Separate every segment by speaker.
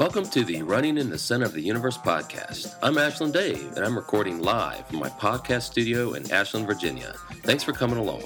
Speaker 1: Welcome to the Running in the Center of the Universe podcast. I'm Ashland Dave, and I'm recording live from my podcast studio in Ashland, Virginia. Thanks for coming along.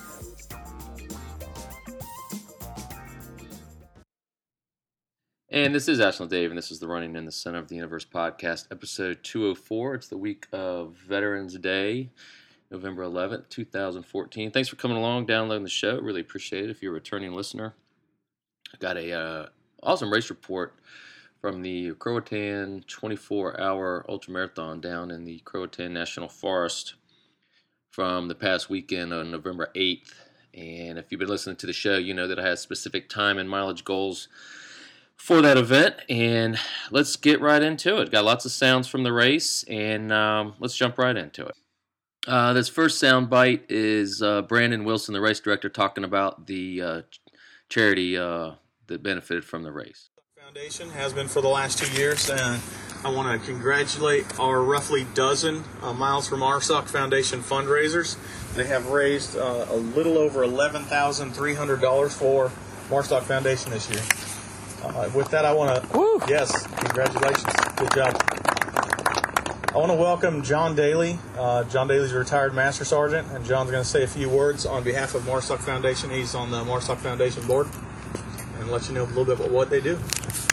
Speaker 1: And this is Ashland Dave, and this is the Running in the Center of the Universe podcast, episode 204. It's the week of Veterans Day, November 11th, 2014. Thanks for coming along, downloading the show. Really appreciate it if you're a returning listener. I got a awesome race report from the Croatan 24-hour ultramarathon down in the Croatan National Forest from the past weekend on November 8th. And if you've been listening to the show, you know that I had specific time and mileage goals for that event. And let's get right into it. Got lots of sounds from the race, and let's jump right into it. This first sound bite is Brandon Wilson, the race director, talking about the charity that benefited from the race.
Speaker 2: Foundation has been for the last 2 years, and I want to congratulate our roughly dozen Miles for MARSOC Foundation fundraisers. They have raised a little over $11,300 for MARSOC Foundation this year. With that, I want to, yes, congratulations, good job. I want to welcome John Daly. John Daly's a retired Master Sergeant, and John's going to say a few words on behalf of MARSOC Foundation. He's on the MARSOC Foundation board, and let you know a little bit about what they do.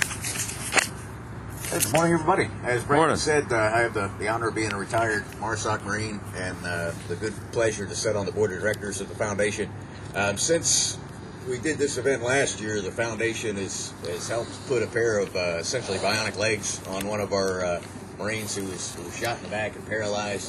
Speaker 3: Hey, good morning, everybody. As Brandon said, I have the honor of being a retired MARSOC Marine and the good pleasure to sit on the board of directors of the foundation. Since we did this event last year, the foundation has helped put a pair of essentially bionic legs on one of our Marines who was shot in the back and paralyzed.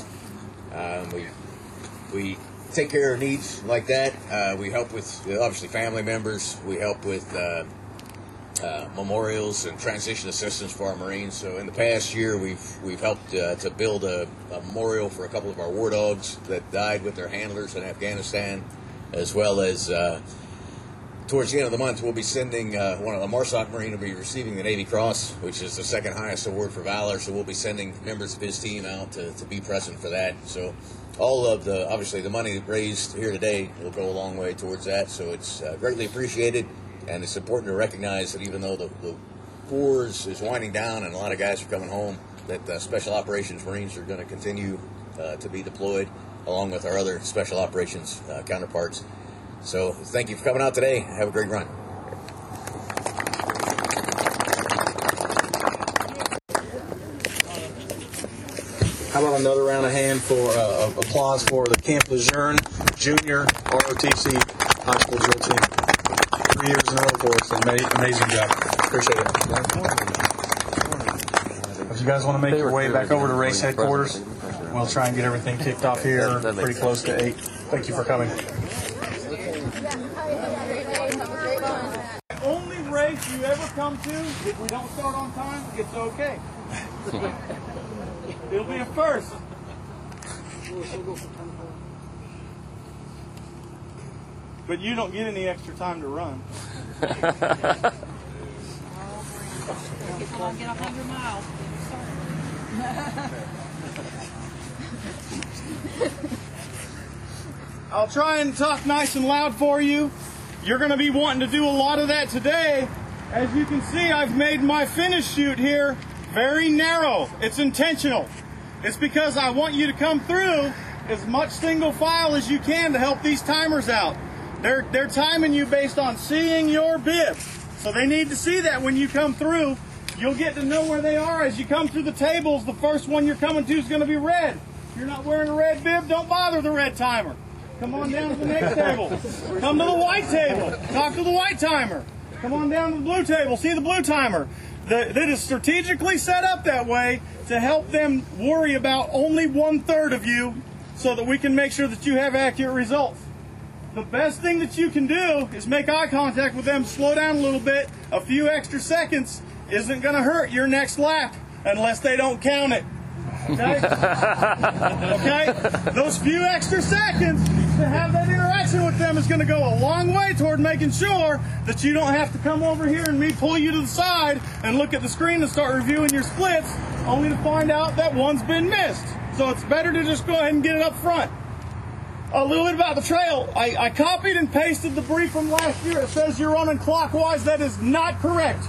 Speaker 3: We take care of needs like that. We help with, obviously, family members. We help with memorials and transition assistance for our Marines. So in the past year, we've helped to build a memorial for a couple of our war dogs that died with their handlers in Afghanistan, as well as towards the end of the month, we'll be sending one of the MARSOC Marine will be receiving the Navy Cross, which is the second highest award for valor. So we'll be sending members of his team out to be present for that. So all of obviously the money raised here today will go a long way towards that. So it's greatly appreciated. And it's important to recognize that even though the war is winding down and a lot of guys are coming home, that Special Operations Marines are going to continue to be deployed along with our other Special Operations counterparts. So thank you for coming out today. Have a great run.
Speaker 2: How about another round of applause for the Camp Lejeune Junior ROTC High School drill team. 3 years in a row for us. Amazing job. Appreciate it. If you guys want to make your way back over to race headquarters, we'll try and get everything kicked off here pretty close to 8. Thank you for coming. The only race you ever come to, if we don't start on time, it's okay. It'll be a first. But you don't get any extra time to run.
Speaker 4: Get 100 miles.
Speaker 2: I'll try and talk nice and loud for you. You're going to be wanting to do a lot of that today. As you can see, I've made my finish chute here very narrow. It's intentional. It's because I want you to come through as much single file as you can to help these timers out. They're timing you based on seeing your bib. So they need to see that when you come through. You'll get to know where they are as you come through the tables. The first one you're coming to is going to be red. If you're not wearing a red bib, don't bother the red timer. Come on down to the next table. Come to the white table. Talk to the white timer. Come on down to the blue table. See the blue timer. That is strategically set up that way to help them worry about only 1/3 of you so that we can make sure that you have accurate results. The best thing that you can do is make eye contact with them, slow down a little bit. A few extra seconds isn't going to hurt your next lap unless they don't count it. Okay? Okay? Those few extra seconds to have that interaction with them is going to go a long way toward making sure that you don't have to come over here and me pull you to the side and look at the screen and start reviewing your splits only to find out that one's been missed. So it's better to just go ahead and get it up front. A little bit about the trail. I copied and pasted the brief from last year. It says you're running clockwise. That is not correct.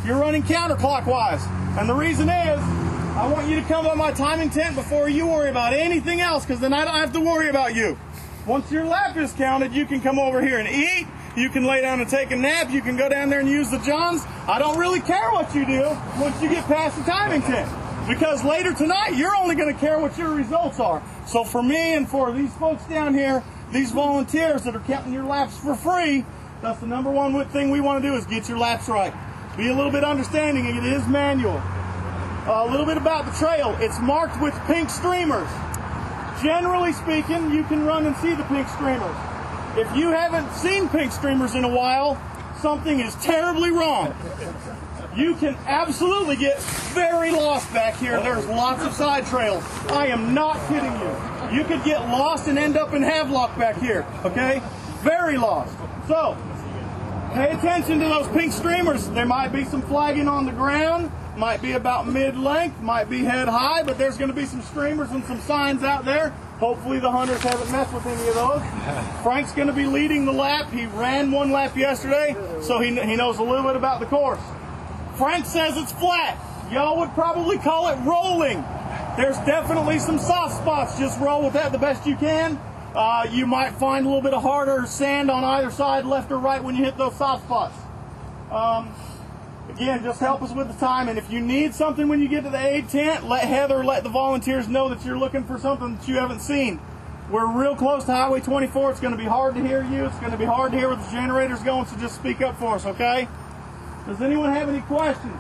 Speaker 2: you're running counterclockwise. And the reason is, I want you to come by my timing tent before you worry about anything else, because then I don't have to worry about you. Once your lap is counted, you can come over here and eat. You can lay down and take a nap. You can go down there and use the Johns. I don't really care what you do once you get past the timing tent, because later tonight, you're only going to care what your results are. So for me and for these folks down here, these volunteers that are counting your laps for free, that's the number one thing we want to do is get your laps right. Be a little bit understanding. It is manual. A little bit about the trail. It's marked with pink streamers. Generally speaking, you can run and see the pink streamers. If you haven't seen pink streamers in a while, something is terribly wrong. You can absolutely get very lost back here. There's lots of side trails. I am not kidding you. You could get lost and end up in Havelock back here, okay? Very lost. So, pay attention to those pink streamers. There might be some flagging on the ground. Might be about mid-length, might be head high, but there's going to be some streamers and some signs out there. Hopefully the hunters haven't messed with any of those. Frank's going to be leading the lap. He ran one lap yesterday, so he knows a little bit about the course. Frank says it's flat. Y'all would probably call it rolling. There's definitely some soft spots. Just roll with that the best you can. You might find a little bit of harder sand on either side, left or right, when you hit those soft spots. Again, just help us with the time, and if you need something when you get to the aid tent, let Heather, let the volunteers know that you're looking for something that you haven't seen. We're real close to Highway 24. It's going to be hard to hear you. It's going to be hard to hear where the generator's going, so just speak up for us, okay? Does anyone have any questions?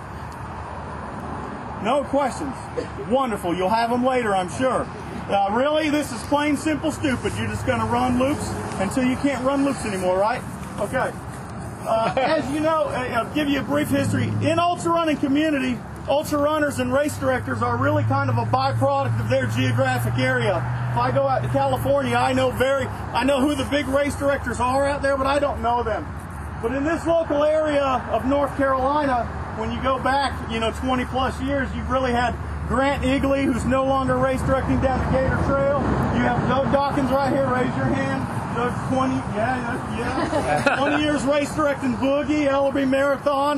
Speaker 2: No questions? Wonderful. You'll have them later, I'm sure. Really, this is plain, simple, stupid. You're just going to run loops until you can't run loops anymore, right? Okay. As you know, I'll give you a brief history. In ultra running community, ultra runners and race directors are really kind of a byproduct of their geographic area. If I go out to California, I know who the big race directors are out there, but I don't know them. But in this local area of North Carolina, when you go back, 20 plus years, you've really had Grant Eagley, who's no longer race directing down the Gator Trail. You have Doug Dawkins right here. Raise your hand. 20 years race directing Boogie, Ellerby Marathon.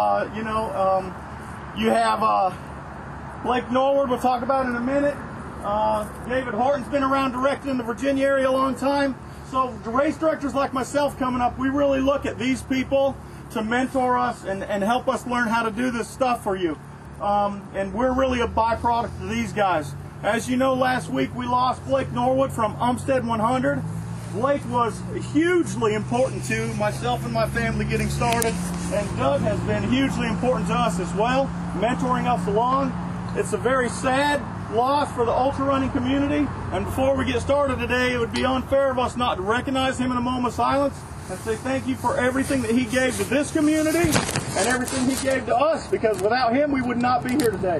Speaker 2: You have Blake Norwood, we'll talk about in a minute. David Horton's been around directing in the Virginia area a long time. So the race directors like myself coming up, we really look at these people to mentor us and help us learn how to do this stuff for you. And we're really a byproduct of these guys. As you know, last week we lost Blake Norwood from Umstead 100. Blake was hugely important to myself and my family getting started, and Doug has been hugely important to us as well, mentoring us along. It's a very sad loss for the ultra running community, and before we get started today, it would be unfair of us not to recognize him in a moment of silence and say thank you for everything that he gave to this community and everything he gave to us, because without him we would not be here today.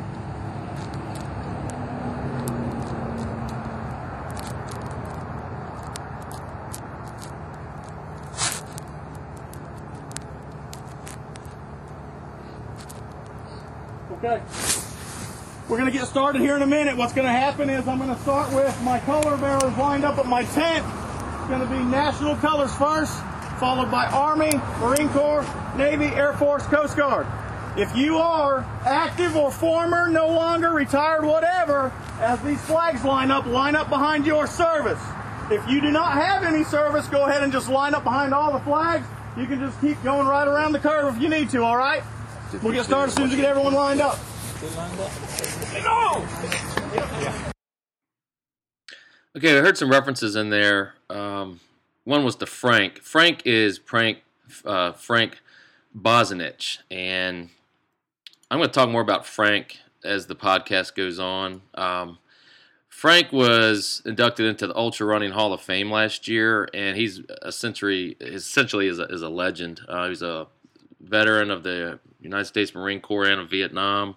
Speaker 2: Okay, we're going to get started here in a minute. What's going to happen is I'm going to start with my color bearers lined up at my tent. It's going to be national colors first, followed by Army, Marine Corps, Navy, Air Force, Coast Guard. If you are active or former, no longer, retired, whatever, as these flags line up behind your service. If you do not have any service, go ahead and just line up behind all the flags. You can just keep going right around the curve if you need to, all right? We'll get started as soon as we get everyone lined up.
Speaker 1: Okay, I heard some references in there. One was to Frank. Frank is Frank Bozanich, and I'm going to talk more about Frank as the podcast goes on. Frank was inducted into the Ultra Running Hall of Fame last year, and he's essentially is a legend. He's a veteran of the United States Marine Corps and of Vietnam.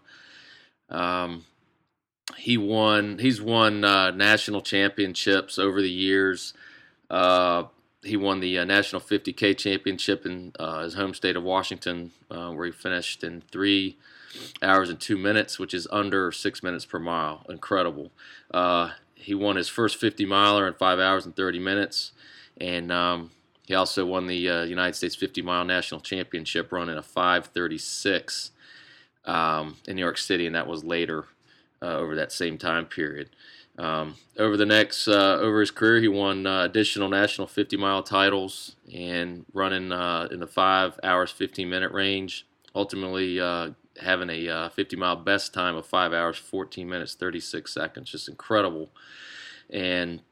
Speaker 1: He's won national championships over the years. He won the National 50K Championship in his home state of Washington, where he finished in 3 hours and 2 minutes, which is under 6 minutes per mile. Incredible. He won his first 50 miler in 5 hours and 30 minutes, and He also won the United States 50-mile national championship running a 5:36 in New York City, and that was later over that same time period. Over his career, he won additional national 50-mile titles and running in the 5 hours 15-minute range. Ultimately, having a 50-mile best time of 5 hours 14 minutes 36 seconds, just incredible. And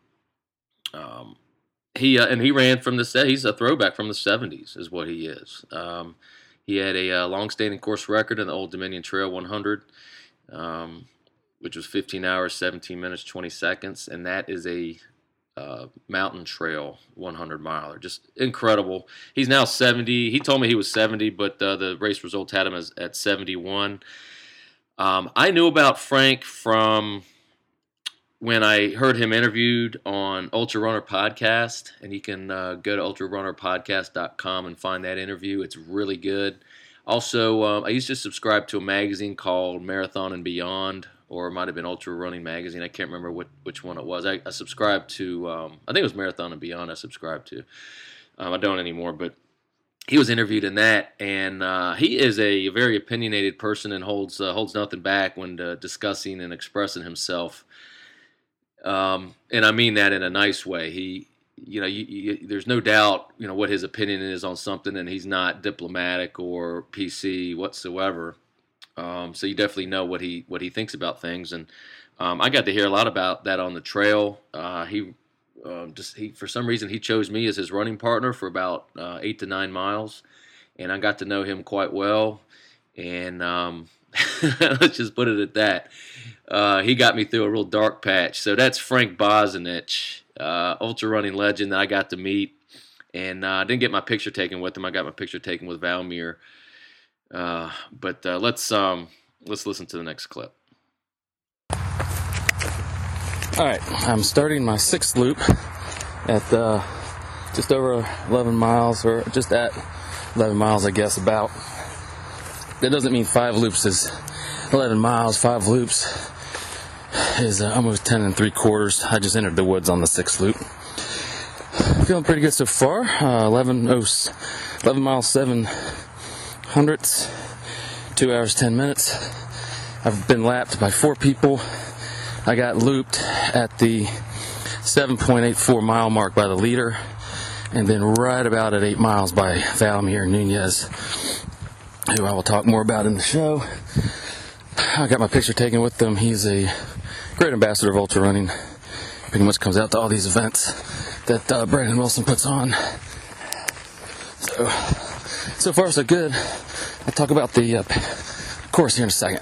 Speaker 1: he ran from he's a throwback from the 70s, is what he is. He had a long-standing course record in the Old Dominion Trail 100. Which was 15 hours, 17 minutes, 20 seconds, and that is a mountain trail 100-miler. Just incredible. He's now 70. He told me he was 70, but the race results had him at 71. I knew about Frank from when I heard him interviewed on Ultra Runner Podcast, and you can go to ultrarunnerpodcast.com and find that interview. It's really good. Also, I used to subscribe to a magazine called Marathon and Beyond, or it might have been Ultra Running Magazine. I can't remember which one it was. I subscribed to, I think it was Marathon and Beyond I subscribed to. I don't anymore, but he was interviewed in that, and he is a very opinionated person and holds nothing back when discussing and expressing himself. And I mean that in a nice way. There's no doubt, what his opinion is on something, and he's not diplomatic or PC whatsoever. So you definitely know what he thinks about things, and I got to hear a lot about that on the trail. He for some reason he chose me as his running partner for about 8 to 9 miles, and I got to know him quite well. And let's just put it at that. He got me through a real dark patch. So that's Frank Bozanich, ultra running legend that I got to meet, and I didn't get my picture taken with him. I got my picture taken with Valmir. But let's listen to the next clip.
Speaker 5: All right, I'm starting my 6th loop at just over 11 miles, or just at 11 miles, I guess, about. That doesn't mean 5 loops is 11 miles. 5 loops is almost 10 3/4. I just entered the woods on the 6th loop. Feeling pretty good so far. 11 miles, 7 hundredths, 2 hours, 10 minutes. I've been lapped by 4 people. I got looped at the 7.84 mile mark by the leader, and then right about at 8 miles by Valmir Nunez, who I will talk more about in the show. I got my picture taken with them. He's a great ambassador of ultra running. Pretty much comes out to all these events that Brandon Wilson puts on. So far so good. I'll talk about the course here in a second.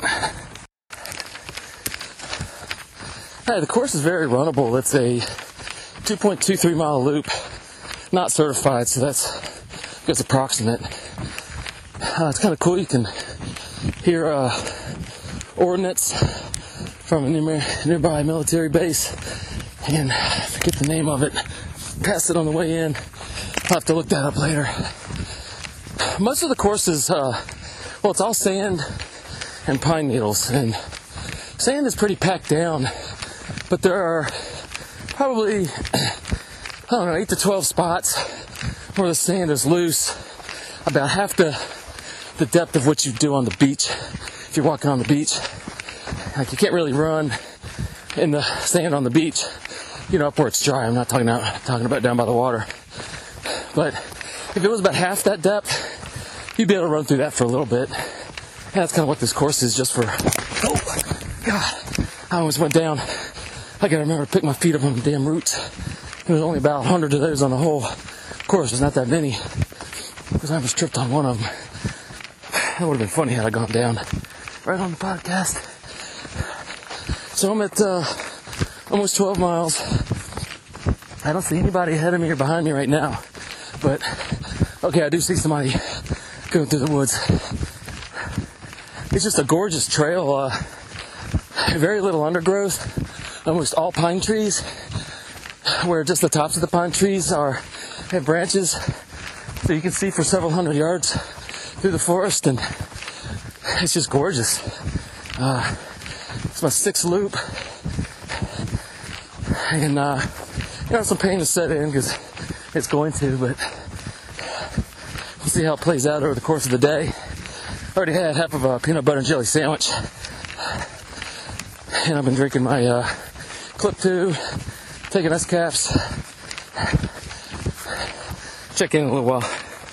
Speaker 5: Hey, the course is very runnable. It's a 2.23 mile loop, not certified, so that's approximate. It's kind of cool. You can hear ordnance from a nearby military base, and I forget the name of it. Passed it on the way in. I'll have to look that up later. Most of the course is, it's all sand and pine needles, and sand is pretty packed down, but there are probably, 8 to 12 spots where the sand is loose, about half the depth of what you do on the beach if you're walking on the beach. Like, you can't really run in the sand on the beach, up where it's dry. I'm not talking about down by the water. But if it was about half that depth, you'd be able to run through that for a little bit. And that's kind of what this course is, just for, oh, God, I almost went down. I gotta remember to pick my feet up on the damn roots. There's only about 100 of those on the whole course. There's not that many, because I almost tripped on one of them. That would have been funny had I gone down right on the podcast. So I'm at almost 12 miles. I don't see anybody ahead of me or behind me right now. But, okay, I do see somebody going through the woods. It's just a gorgeous trail. Very little undergrowth. Almost all pine trees. Where just the tops of the pine trees have branches. So you can see for several hundred yards through the forest. And it's just gorgeous. It's my 6th loop. And, some pain to set in because it's going to, but see how it plays out over the course of the day. Already had half of a peanut butter and jelly sandwich. And I've been drinking my Clip 2, taking S-caps. Check in a little while.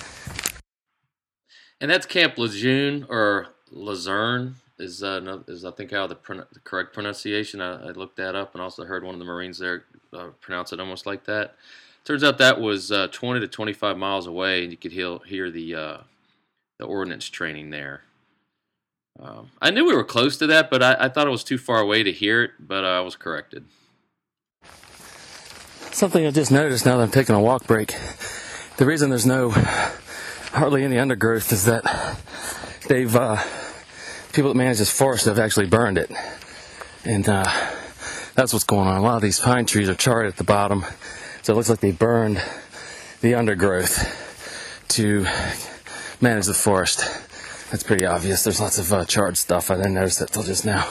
Speaker 1: And that's Camp Lejeune, or Luzerne, is I think how the correct pronunciation. I looked that up and also heard one of the Marines there pronounce it almost like that. Turns out that was 20 to 25 miles away, and you could hear the ordnance training there. I knew we were close to that, but I thought it was too far away to hear it, but I was corrected.
Speaker 5: Something I just noticed now that I'm taking a walk break, the reason there's hardly any undergrowth is that people that manage this forest have actually burned it. And that's what's going on. A lot of these pine trees are charred at the bottom, so it looks like they burned the undergrowth to manage the forest. That's pretty obvious. There's lots of charred stuff. I didn't notice that till just now.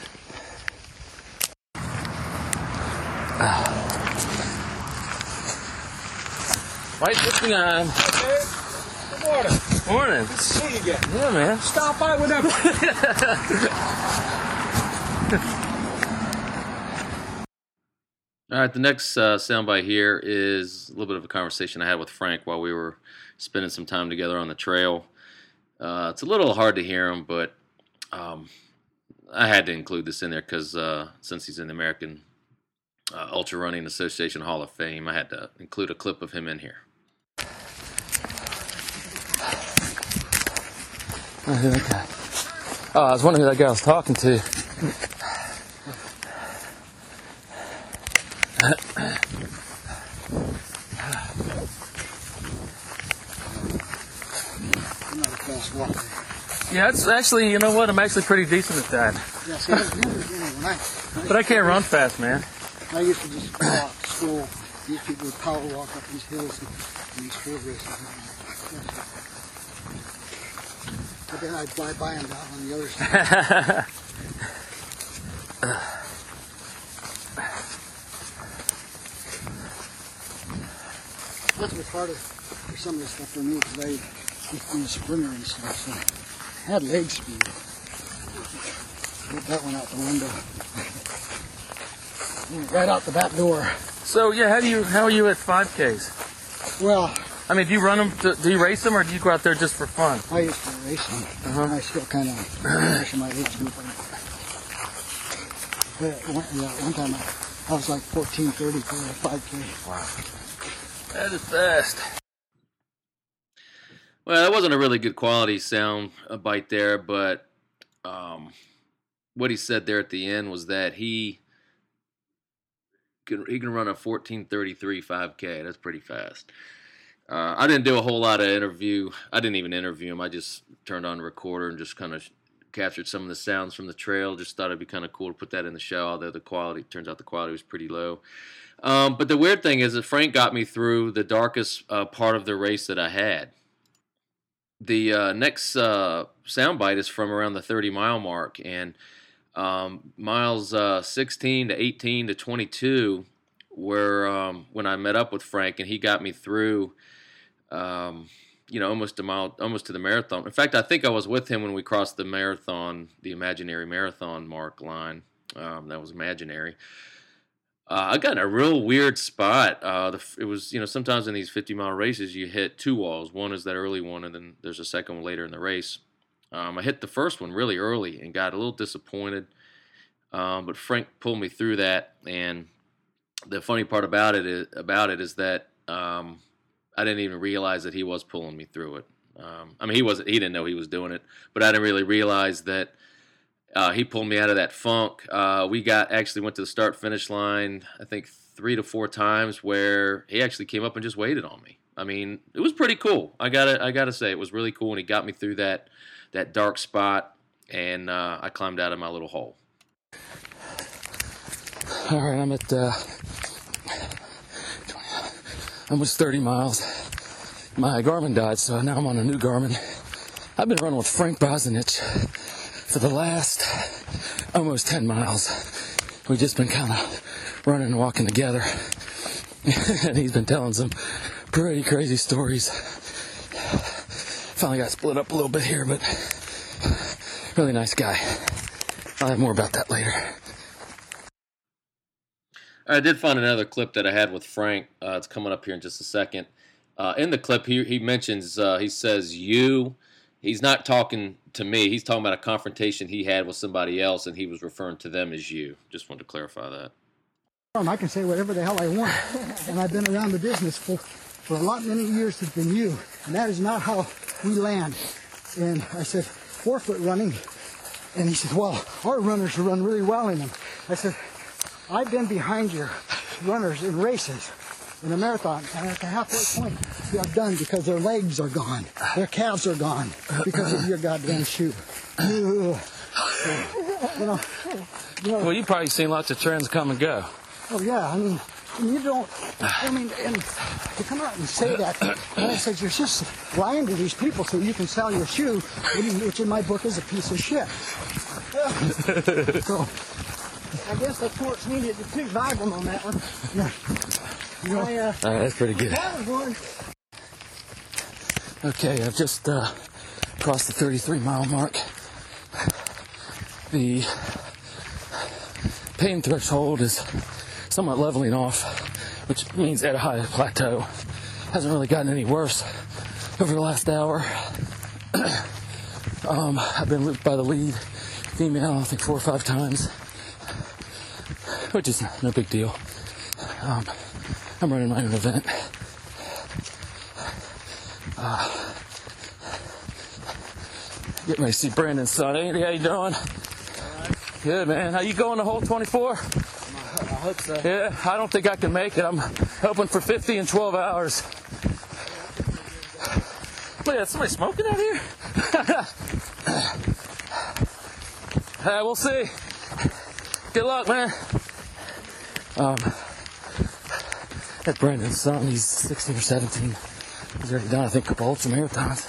Speaker 5: Right, what's going on?
Speaker 2: Hey, good morning.
Speaker 5: Morning.
Speaker 2: Good to see you again.
Speaker 5: Yeah, man.
Speaker 2: Stop by whenever.
Speaker 1: All right, the next soundbite here is a little bit of a conversation I had with Frank while we were spending some time together on the trail. It's a little hard to hear him, but I had to include this in there because since he's in the American Ultra Running Association Hall of Fame, I had to include a clip of him in here.
Speaker 5: Okay. Oh, I was wondering who that guy was talking to.
Speaker 6: I'm not a fast walker.
Speaker 5: Yeah, it's actually, you know what? I'm actually pretty decent at that.
Speaker 6: Yeah, see, when
Speaker 5: But I can't run fast, man.
Speaker 6: I used to just walk to school. These people would power walk up these hills and these field races. But then I'd fly by them down on the other side. That was harder for some of the stuff for me because I used to be a sprinter and stuff, so I had leg speed. Put that one out the window. Right out the back door.
Speaker 5: So, yeah, how are you at 5Ks?
Speaker 6: Well,
Speaker 5: I mean, do you run them, do you race them, or do you go out there just for fun?
Speaker 6: I used to race them. I still kind of pushing my age group. One time I was like 14:30 for a 5K.
Speaker 5: Wow. That is fast.
Speaker 1: Well, that wasn't a really good quality sound bite there, but what he said there at the end was that he can run a 14:33 5K. That's pretty fast. I didn't do a whole lot of interview. I didn't even interview him. I just turned on the recorder and just kind of captured some of the sounds from the trail. Just thought it'd be kind of cool to put that in the show, although turns out the quality was pretty low. But the weird thing is that Frank got me through the darkest part of the race that I had. The next soundbite is from around the 30-mile mark, and miles 16 to 18 to 22 were when I met up with Frank, and he got me through, almost to the marathon. In fact, I think I was with him when we crossed the marathon, the imaginary marathon mark line. That was imaginary. I got in a real weird spot. It was, sometimes in these 50-mile races, you hit two walls. One is that early one, and then there's a second one later in the race. I hit the first one really early and got a little disappointed. But Frank pulled me through that, and the funny part about it is that I didn't even realize that he was pulling me through it. He didn't know he was doing it, but I didn't really realize that he pulled me out of that funk. We actually went to the start-finish line, I think 3 to 4 times, where he actually came up and just waited on me. It was pretty cool. I gotta say, it was really cool, and he got me through that dark spot, and I climbed out of my little hole.
Speaker 5: All right, I'm at almost 30 miles. My Garmin died, so now I'm on a new Garmin. I've been running with Frank Bosnich for the last almost 10 miles. We've just been kind of running and walking together. And he's been telling some pretty crazy stories. finally got split up a little bit here, but really nice guy. I'll have more about that later.
Speaker 1: I did find another clip that I had with Frank. It's coming up here in just a second. In the clip, he mentions, he says, you. He's not talking to me. He's talking about a confrontation he had with somebody else, and he was referring to them as you. Just wanted to clarify that.
Speaker 6: I can say whatever the hell I want. And I've been around the business for a lot many years than you. And that is not how we land. And I said, 4-foot running. And he said, well, our runners run really well in them. I said, I've been behind your runners in races, in a marathon, and at the halfway point, you are done because their legs are gone. Their calves are gone because of your goddamn shoe. So,
Speaker 5: Well, you've probably seen lots of trends come and go.
Speaker 6: Oh, yeah, and to come out and say that, and I said, you're just lying to these people so you can sell your shoe, which in my book is a piece of shit. So, I guess the court's needed to too vibrant on that one. Yeah.
Speaker 5: That's pretty good.
Speaker 6: That was one.
Speaker 5: Okay, I've just crossed the 33-mile mark. The pain threshold is somewhat leveling off, which means at a high plateau. Hasn't really gotten any worse over the last hour. I've been looped by the lead female, I think 4 or 5 times, which is no big deal. I'm running my own event. Getting ready to see Brandon's son. Andy, how you doing? Right. Good, man. How you going to hole 24?
Speaker 7: I hope so.
Speaker 5: Yeah, I don't think I can make it. I'm hoping for 50 in 12 hours. Look at that, somebody smoking out here? We'll see. Good luck, man. That's Brandon's son. He's 16 or 17. He's already done, I think, a couple ultra marathons.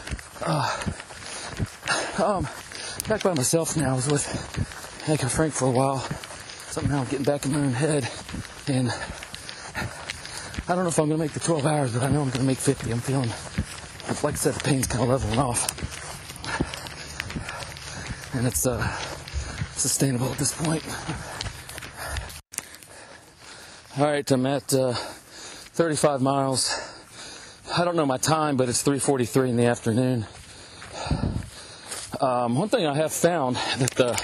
Speaker 5: Back by myself now. I was with Hank and Frank for a while. Somehow I'm getting back in my own head. And I don't know if I'm going to make the 12 hours, but I know I'm going to make 50. I'm feeling, like I said, the pain's kind of leveling off. And it's sustainable at this point. All right, I'm at 35 miles. I don't know my time, but it's 3:43 in the afternoon. One thing I have found that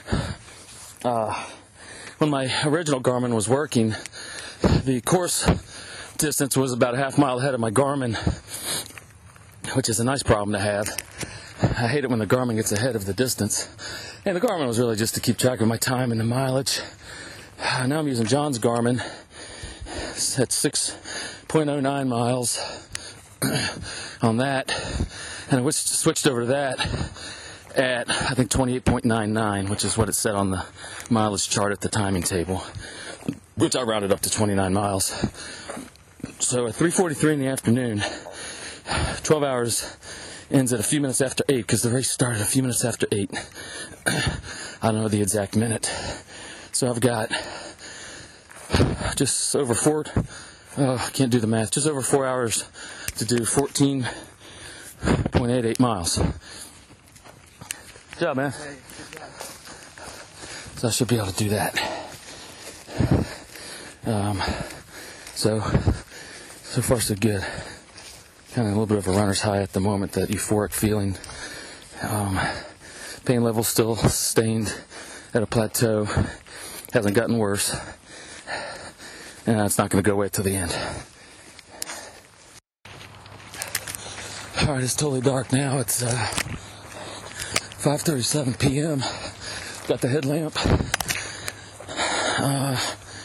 Speaker 5: when my original Garmin was working, the course distance was about a half mile ahead of my Garmin, which is a nice problem to have. I hate it when the Garmin gets ahead of the distance. And the Garmin was really just to keep track of my time and the mileage. Now I'm using John's Garmin. It's at 6.09 miles on that. And I switched over to that at, I think, 28.99, which is what it said on the mileage chart at the timing table, which I rounded up to 29 miles. So at 3:43 in the afternoon, 12 hours ends at a few minutes after 8, because the race started a few minutes after 8. I don't know the exact minute. So I've got just over I can't do the math, just over 4 hours to do 14.88 miles. Good job, man. So I should be able to do that. So far so good. Kind of a little bit of a runner's high at the moment, that euphoric feeling. Pain level still sustained at a plateau. Hasn't gotten worse. And it's not going to go away till the end. Alright, it's totally dark now. It's 5:37 p.m. Got the headlamp. I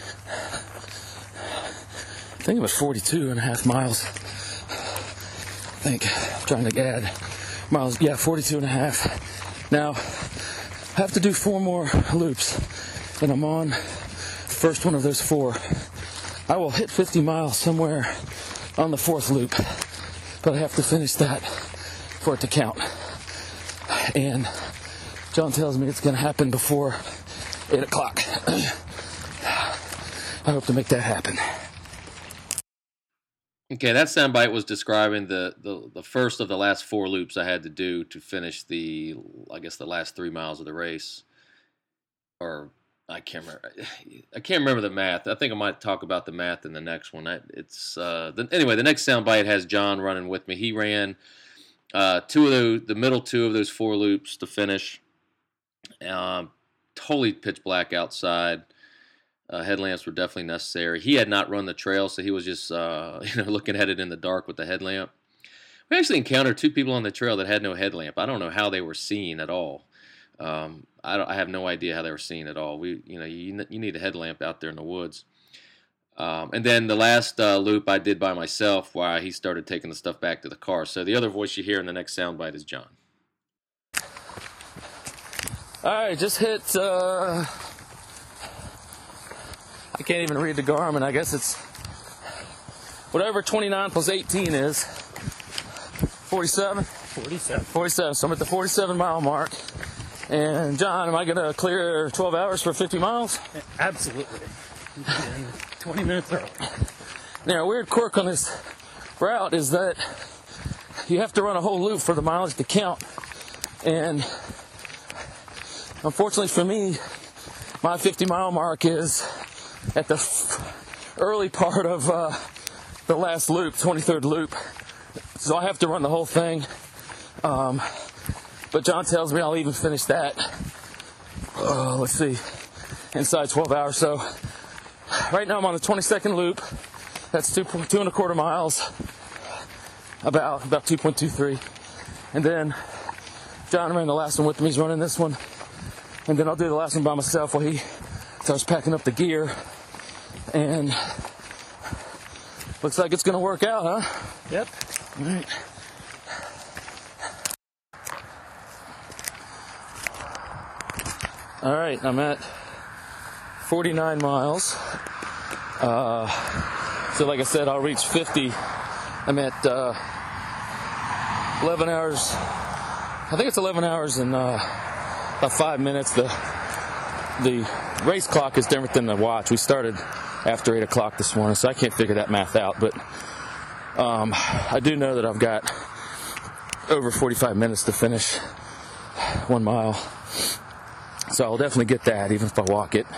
Speaker 5: think it was 42.5 miles. I think. I'm trying to add miles. Yeah, 42.5. Now, I have to do 4 more loops. And I'm on the first one of those 4. I will hit 50 miles somewhere on the 4th loop. But I have to finish that for it to count. And John tells me it's going to happen before 8 o'clock. I hope to make that happen.
Speaker 1: Okay, that soundbite was describing the first of the last 4 loops I had to do to finish the last 3 miles of the race. Or I can't remember the math. I think I might talk about the math in the next one. Anyway, the next soundbite has John running with me. He ran the middle 2 of those 4 loops to finish. Totally pitch black outside. Headlamps were definitely necessary. He had not run the trail, so he was just looking at it in the dark with the headlamp. We actually encountered 2 people on the trail that had no headlamp. I don't know how they were seeing at all. I have no idea how they were seeing at all. You need a headlamp out there in the woods. And then the last loop I did by myself while he started taking the stuff back to the car. So the other voice you hear in the next soundbite is John.
Speaker 5: All right, just hit. I can't even read the Garmin. I guess it's whatever 29 plus 18 is. 47? 47. So I'm at the 47-mile mark. And John, am I going to clear 12 hours for 50 miles?
Speaker 7: Absolutely. 20 minutes early.
Speaker 5: Now, a weird quirk on this route is that you have to run a whole loop for the mileage to count. And unfortunately for me, my 50-mile mark is at the early part of the last loop, 23rd loop. So I have to run the whole thing. But John tells me I'll even finish that, let's see, inside 12 hours. So right now I'm on the 22nd loop. That's 2.25 miles, about 2.23. And then John ran the last one with me. He's running this one. And then I'll do the last one by myself while he starts packing up the gear. And looks like it's going to work out, huh?
Speaker 7: Yep.
Speaker 5: All right. All right, I'm at 49 miles. So like I said, I'll reach 50. I'm at 11 hours. I think it's 11 hours and about 5 minutes. The race clock is different than the watch. We started after 8 o'clock this morning, so I can't figure that math out. But I do know that I've got over 45 minutes to finish 1 mile. So I'll definitely get that, even if I walk it.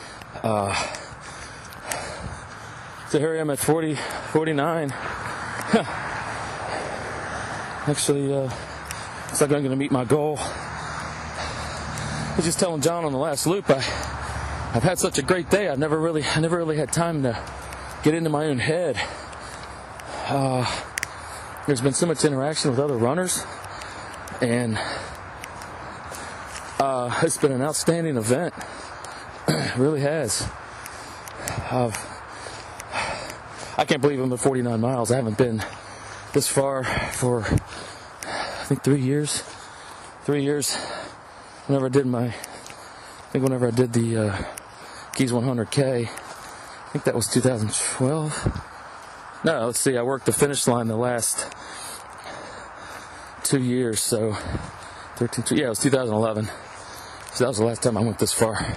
Speaker 5: So here I am at 49. Actually, it's like I'm going to meet my goal. I was just telling John on the last loop, I've had such a great day. I never really had time to get into my own head. There's been so much interaction with other runners, and it's been an outstanding event. It really has. I can't believe I'm at 49 miles. I haven't been this far for, I think, 3 years. 3 years. Whenever I did the Keys 100K, I think that was 2012. No, let's see, I worked the finish line the last 2 years, so it was 2011. So that was the last time I went this far.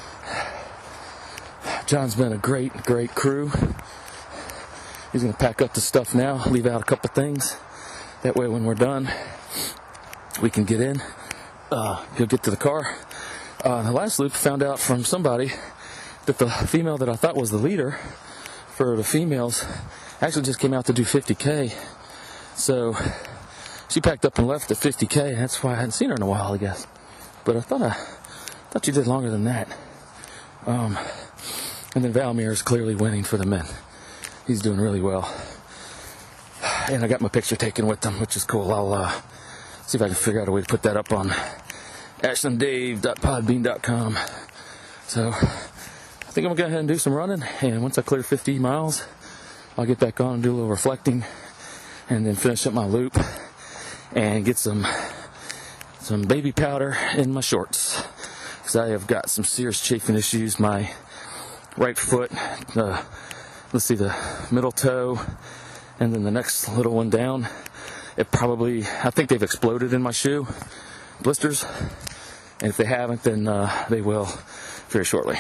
Speaker 5: John's been a great crew. He's going to pack up the stuff now, leave out a couple things. That way when we're done, we can get in, go get to the car. The last loop, found out from somebody that the female that I thought was the leader for the females actually just came out to do 50K. So she packed up and left at 50K, and that's why I hadn't seen her in a while, I guess. But I thought she did longer than that. And then Valmir is clearly winning for the men. He's doing really well. And I got my picture taken with him, which is cool. I'll see if I can figure out a way to put that up on ashlanddave.podbean.com. So I think I'm going to go ahead and do some running. And once I clear 50 miles, I'll get back on and do a little reflecting. And then finish up my loop. And get some baby powder in my shorts. Because I have got some serious chafing issues. My right foot, let's see, the middle toe, and then the next little one down. I think they've exploded in my shoe, blisters. And if they haven't, then they will very shortly.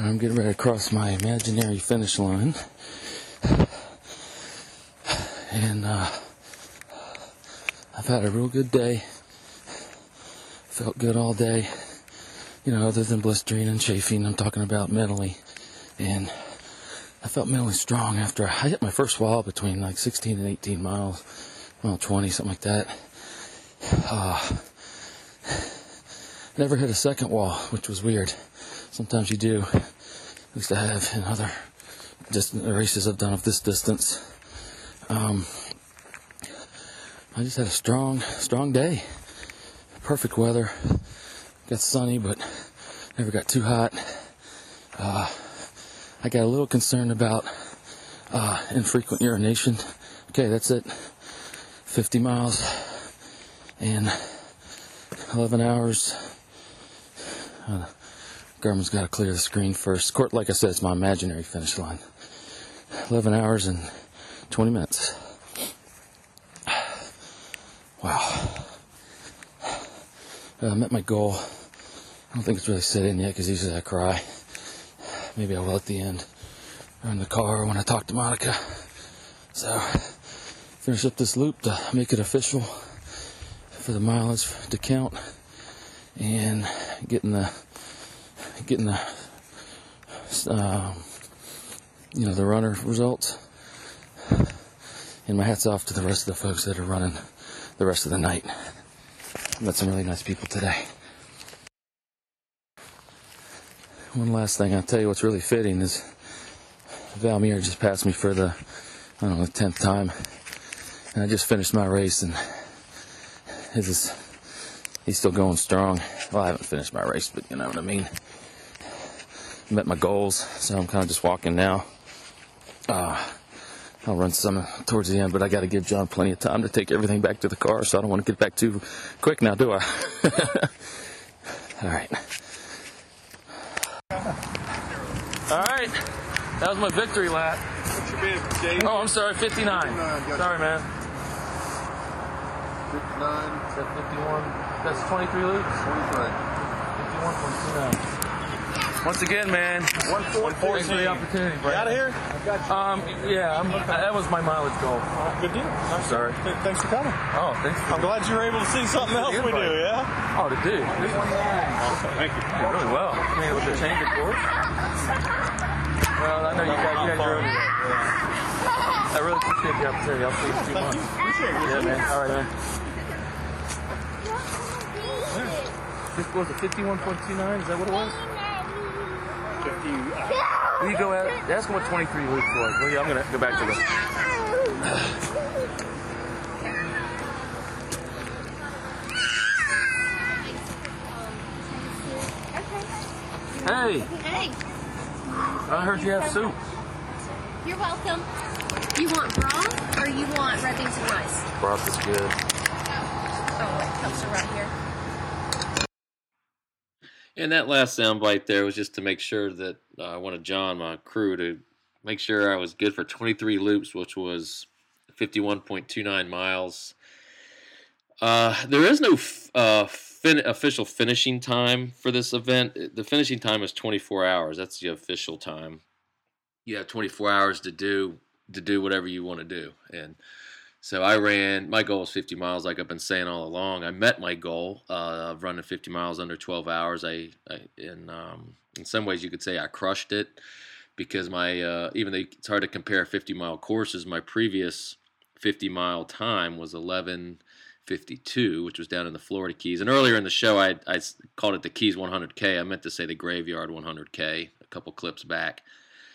Speaker 5: And I'm getting ready to cross my imaginary finish line. And I've had a real good day. Felt good all day. You know, other than blistering and chafing, I'm talking about mentally. And I felt mentally strong after I hit my first wall between like 16 and 18 miles. Well, 20, something like that. Never hit a second wall, which was weird. Sometimes you do. At least I have in other races I've done of this distance. I just had a strong day. Perfect weather. Got sunny, but never got too hot. I got a little concerned about infrequent urination. Okay, that's it. 50 miles and 11 hours. Garmin's got to clear the screen first. Like I said, it's my imaginary finish line. 11 hours and 20 minutes. Wow. I met my goal. I don't think it's really set in yet because usually I cry. Maybe I will at the end. Or in the car when I talk to Monica. So, finish up this loop to make it official for the mileage to count. And getting the the runner results. And my hat's off to the rest of the folks that are running the rest of the night. I met some really nice people today. One last thing, I'll tell you what's really fitting is Valmier just passed me for the 10th time. And I just finished my race and he's still going strong. Well, I haven't finished my race, but you know what I mean. Met my goals, so I'm kind of just walking now. I'll run some towards the end, but I got to give John plenty of time to take everything back to the car, so I don't want to get back too quick now, do I? All right. All right. That was my victory lap.
Speaker 2: What's your bid, Dave?
Speaker 5: Oh, I'm sorry, 59. Sorry, man.
Speaker 8: 59.
Speaker 5: Is that 51? That's 23 loops? 51.29. Once again, man. 140. Thanks for the opportunity, Brad.
Speaker 2: Out of here?
Speaker 5: That was my mileage goal.
Speaker 2: Good deal.
Speaker 5: I'm sorry.
Speaker 2: Thanks for coming.
Speaker 5: Oh, thanks.
Speaker 2: I'm glad you were able to see something else we do, yeah?
Speaker 5: Oh, to do.
Speaker 2: Thank you.
Speaker 5: Did really well. You able to change the course? Well, I know you guys drove. I really appreciate the opportunity. I'll see you in 2 months.
Speaker 2: Appreciate it.
Speaker 5: Yeah, man. All right, man. Was it 51.29? Is that what it was?
Speaker 2: 50.
Speaker 5: Will you go out? Ask him what 23 loops was. Well, yeah, I'm going to go back to the... Hey!
Speaker 9: Hey,
Speaker 5: I heard you have soup.
Speaker 9: you're welcome. You want broth or you want red beans and rice?
Speaker 5: Broth is good.
Speaker 9: Oh, wait, cups are right here.
Speaker 1: And that last soundbite there was just to make sure that I wanted John, my crew, to make sure I was good for 23 loops, which was 51.29 miles. There is no official finishing time for this event. The finishing time is 24 hours. That's the official time. You have 24 hours to do whatever you want to do. And so I ran, my goal was 50 miles, like I've been saying all along. I met my goal of running 50 miles under 12 hours. In some ways you could say I crushed it, because even though it's hard to compare 50-mile courses, my previous 50-mile time was 11:52, which was down in the Florida Keys. And earlier in the show, I called it the Keys 100K. I meant to say the Graveyard 100K a couple clips back.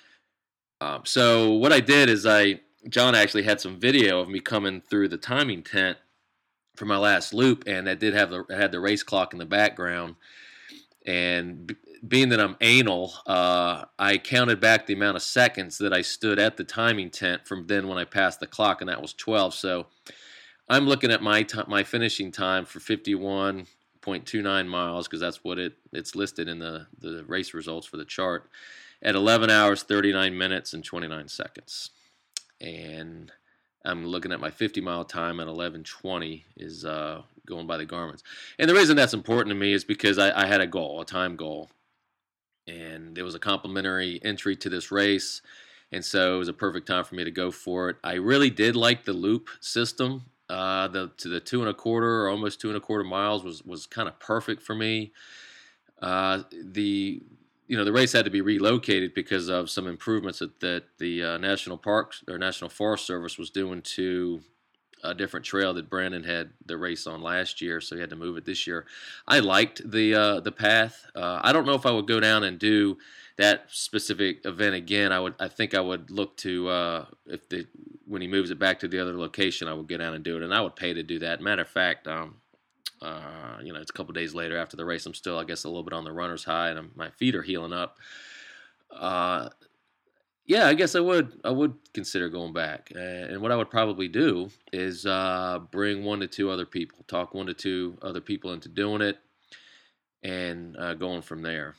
Speaker 1: So what I did is John actually had some video of me coming through the timing tent for my last loop, and it had the race clock in the background. And being that I'm anal, I counted back the amount of seconds that I stood at the timing tent from then when I passed the clock, and that was 12. So I'm looking at my finishing time for 51.29 miles, because that's what it's listed in the race results for the chart, at 11 hours, 39 minutes, and 29 seconds. And I'm looking at my 50-mile time at 11:20 is going by the Garmin's. And the reason that's important to me is because I had a goal, a time goal. and it was a complimentary entry to this race, and so it was a perfect time for me to go for it. I really did like the loop system. The 2.25 or almost 2.25 miles was kind of perfect for me. The race had to be relocated because of some improvements that the National Parks or National Forest Service was doing to a different trail that Brandon had the race on last year, so he had to move it this year. I liked the path. I don't know if I would go down and do that specific event again. I think I would look to when he moves it back to the other location, I would go down and do it, and I would pay to do that. Matter of fact, it's a couple days later after the race. I'm still, I guess, a little bit on the runner's high, and my feet are healing up. Yeah, I guess I would consider going back. And what I would probably do is bring 1 to 2 other people, talk 1 to 2 other people into doing it, and going from there.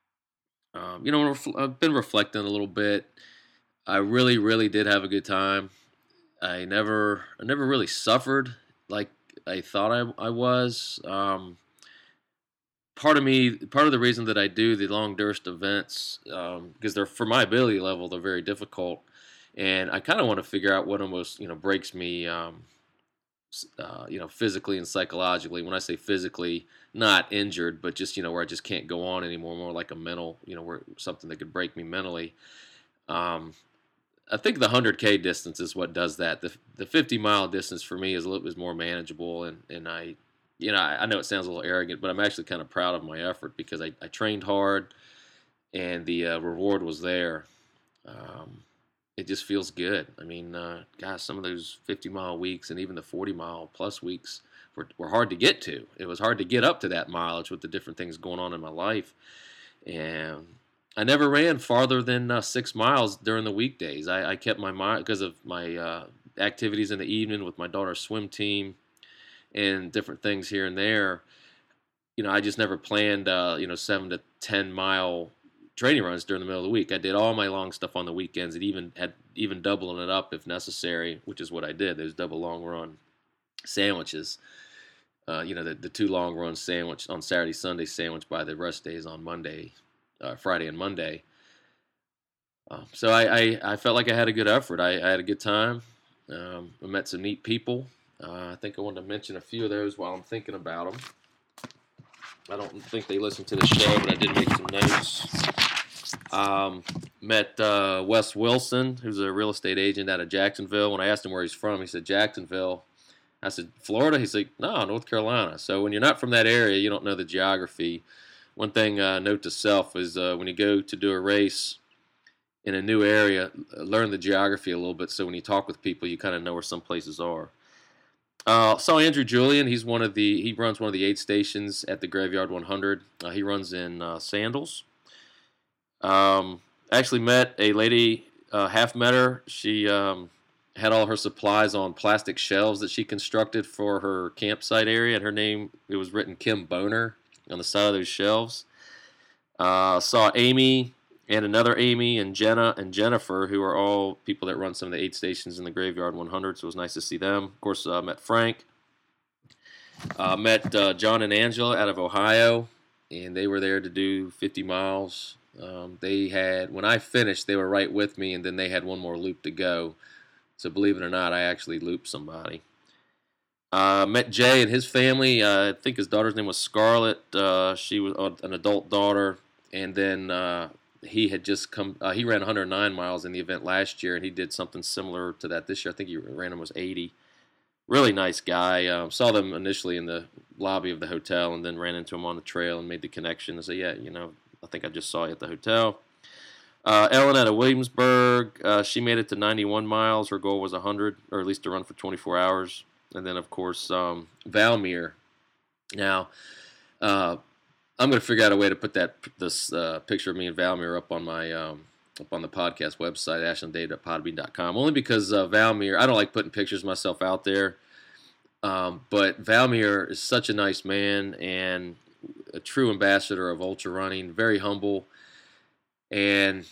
Speaker 1: I've been reflecting a little bit. I really, really did have a good time. I never really suffered like I thought I was. Part of the reason that I do the long durst events, because they're, for my ability level, they're very difficult, and I kind of want to figure out what almost breaks me, physically and psychologically. When I say physically, not injured, but just where I just can't go on anymore, more like a mental, where something that could break me mentally. I think the 100K distance is what does that. The 50-mile distance for me is more manageable, and I know it sounds a little arrogant, but I'm actually kind of proud of my effort because I trained hard, and the reward was there. It just feels good. I mean, gosh, some of those 50-mile weeks and even the 40-mile plus weeks were hard to get to. It was hard to get up to that mileage with the different things going on in my life. And I never ran farther than 6 miles during the weekdays. I kept my mind because of my activities in the evening with my daughter's swim team and different things here and there. I just never planned 7 to 10 mile training runs during the middle of the week. I did all my long stuff on the weekends, and even doubling it up if necessary, which is what I did. Those double long run sandwiches. The 2 long run sandwich on Saturday, Sunday, sandwiched by the rest days on Friday and Monday. So I felt like I had a good effort. I had a good time. I met some neat people. I think I wanted to mention a few of those while I'm thinking about them. I don't think they listen to the show, but I did make some notes. Met Wes Wilson, who's a real estate agent out of Jacksonville. When I asked him where he's from, he said Jacksonville. I said, Florida? He said, no, North Carolina. So when you're not from that area, you don't know the geography. One thing, note to self, is when you go to do a race in a new area, learn the geography a little bit so when you talk with people, you kind of know where some places are. Saw Andrew Julian. He runs one of the aid stations at the Graveyard 100. He runs in Sandals. Actually met a lady, half met her. She had all her supplies on plastic shelves that she constructed for her campsite area, and her name, it was written Kim Boner on the side of those shelves. Saw Amy and another Amy and Jenna and Jennifer, who are all people that run some of the aid stations in the Graveyard 100, so it was nice to see them. Of course, met Frank. Met John and Angela out of Ohio, and they were there to do 50 miles. When I finished, they were right with me, and then they had one more loop to go. So believe it or not, I actually looped somebody. Met Jay and his family. I think his daughter's name was Scarlett. She was an adult daughter, and then he had just come. He ran 109 miles in the event last year, and he did something similar to that this year. I think he ran almost 80. Really nice guy. Saw them initially in the lobby of the hotel, and then ran into him on the trail and made the connection and said, yeah, I think I just saw you at the hotel. Ellen out of Williamsburg, she made it to 91 miles. Her goal was 100, or at least to run for 24 hours. And then, of course, Valmir. Now, I'm going to figure out a way to put this picture of me and Valmir up on my up on the podcast website, ashlanddave.podbean.com, only because Valmir, I don't like putting pictures of myself out there, but Valmir is such a nice man and a true ambassador of ultra running, very humble. And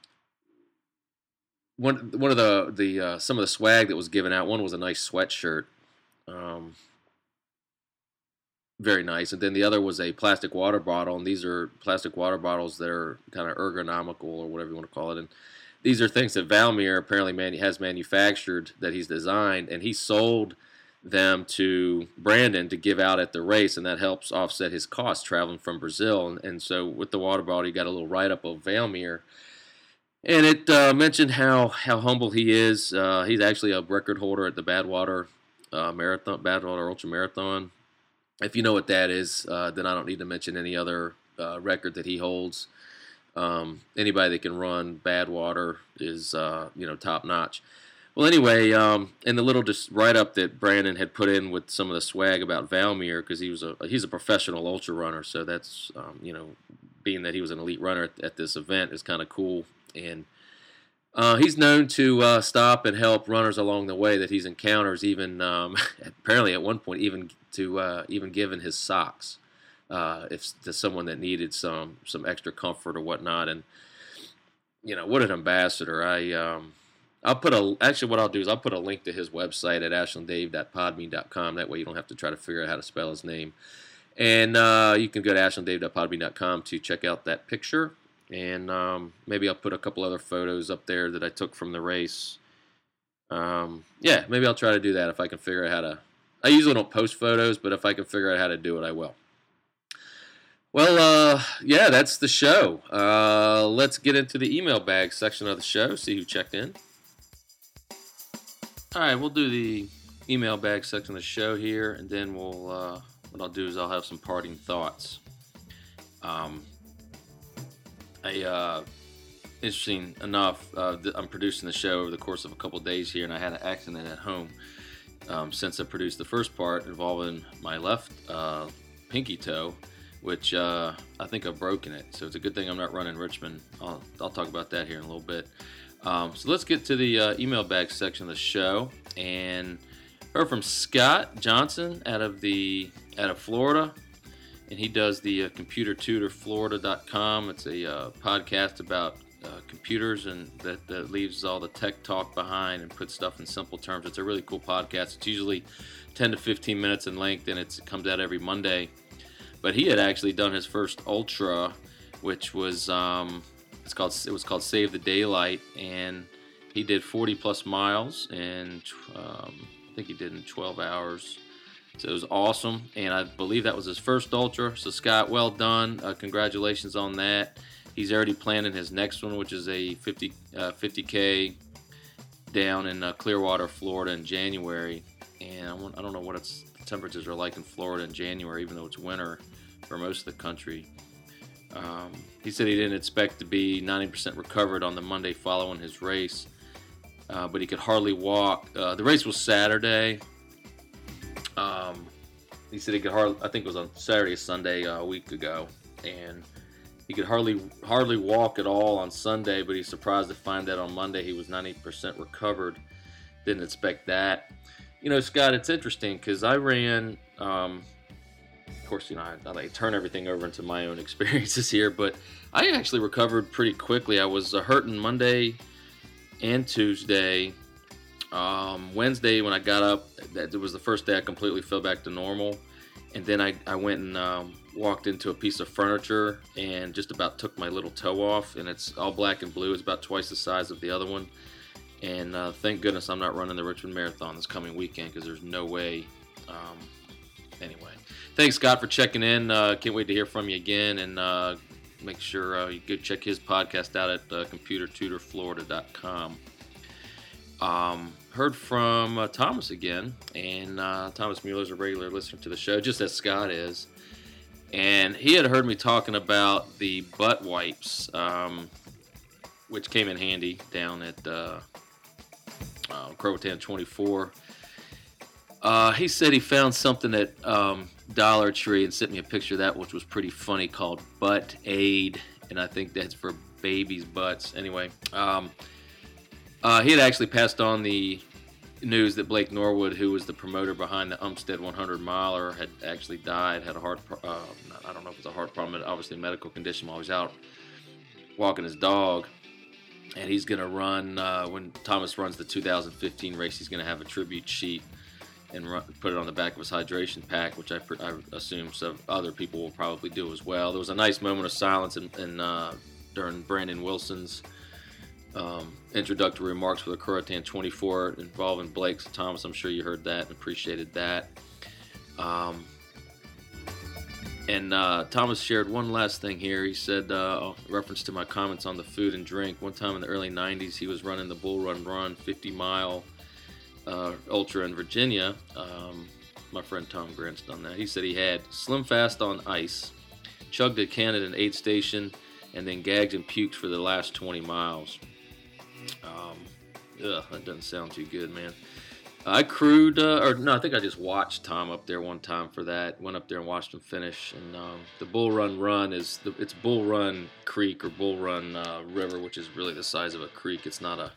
Speaker 1: one of the some of the swag that was given out, one was a nice sweatshirt. very nice. And then the other was a plastic water bottle, and these are plastic water bottles that are kind of ergonomical or whatever you want to call it. And these are things that Valmir apparently has manufactured, that he's designed, and he sold them to Brandon to give out at the race, and that helps offset his costs traveling from Brazil. And so with the water bottle, you got a little write-up of Valmir. And it mentioned how humble he is. He's actually a record holder at the Badwater Badwater Ultra Marathon. If you know what that is, then I don't need to mention any other record that he holds. Anybody that can run Badwater is top notch. Well, anyway, in the little just write-up that Brandon had put in with some of the swag about Valmir, because he's a professional ultra runner, so that's being that he was an elite runner at this event is kind of cool. And he's known to stop and help runners along the way that he's encounters, even apparently at one point even giving his socks if to someone that needed some extra comfort or whatnot. And what an ambassador! What I'll do is I'll put a link to his website at ashlanddave.podbean.com. That way you don't have to try to figure out how to spell his name. And you can go to ashlanddave.podbean.com to check out that picture. And maybe I'll put a couple other photos up there that I took from the race. Maybe I'll try to do that if I can figure out how to. I usually don't post photos, but if I can figure out how to do it, I will. Well, that's the show. Let's get into the email bag section of the show, see who checked in. All right, we'll do the email bag section of the show here, and then what I'll do is I'll have some parting thoughts. Interesting enough, I'm producing the show over the course of a couple of days here, and I had an accident at home since I produced the first part involving my left pinky toe, which I think I've broken it. So it's a good thing I'm not running Richmond. I'll talk about that here in a little bit. So let's get to the email bag section of the show, and heard from Scott Johnson out of Florida, and he does the ComputerTutorFlorida.com. It's a podcast about computers, and that leaves all the tech talk behind and puts stuff in simple terms. It's a really cool podcast. It's usually 10 to 15 minutes in length, and it comes out every Monday. But he had actually done his first ultra, which was it was called Save the Daylight, and he did 40 plus miles, and I think he did in 12 hours. So it was awesome, and I believe that was his first ultra. So Scott, well done. Congratulations on that. He's already planning his next one, which is a 50K down in Clearwater, Florida in January. And I don't know what the temperatures are like in Florida in January, even though it's winter for most of the country. He said he didn't expect to be 90% recovered on the Monday following his race, but he could hardly walk. The race was Saturday. He said he could I think it was on Saturday or Sunday a week ago, and he could hardly walk at all on Sunday, but he's surprised to find that on Monday he was 90% recovered. Didn't expect that. Scott, it's interesting because I ran, of course, I turn everything over into my own experiences here, but I actually recovered pretty quickly. I was hurting Monday and Tuesday. Wednesday when I got up, it was the first day I completely fell back to normal. And then I went and walked into a piece of furniture and just about took my little toe off. And it's all black and blue. It's about twice the size of the other one. And thank goodness I'm not running the Richmond Marathon this coming weekend, because there's no way. Anyway, thanks, Scott, for checking in. Can't wait to hear from you again. And make sure you go check his podcast out at ComputerTutorFlorida.com. Heard from Thomas again, and Thomas Mueller's a regular listener to the show, just as Scott is. And he had heard me talking about the butt wipes, which came in handy down at Croatan 24. He said he found something at Dollar Tree and sent me a picture of that, which was pretty funny, called Butt Aid, and I think that's for babies' butts. Anyway, he had actually passed on the news that Blake Norwood, who was the promoter behind the Umstead 100 miler, had actually died, had a heart, I don't know if it's a heart problem, but obviously a medical condition while he was out walking his dog. And he's going to run, when Thomas runs the 2015 race, he's going to have a tribute sheet and put it on the back of his hydration pack, which I assume some other people will probably do as well. There was a nice moment of silence during Brandon Wilson's introductory remarks for the Kuritan 24 involving Blake. So Thomas, I'm sure you heard that and appreciated that. And Thomas shared one last thing here. He said, reference to my comments on the food and drink, one time in the early 90s he was running the Bull Run 50-mile ultra in Virginia. My friend Tom Grant's done that. He said he had Slim Fast on ice, chugged a can at an aid station, and then gagged and puked for the last 20 miles. That doesn't sound too good, man. I crewed, I think I just watched Tom up there one time for that. Went up there and watched him finish. And the Bull Run it's Bull Run Creek or Bull Run River, which is really the size of a creek. It's not a,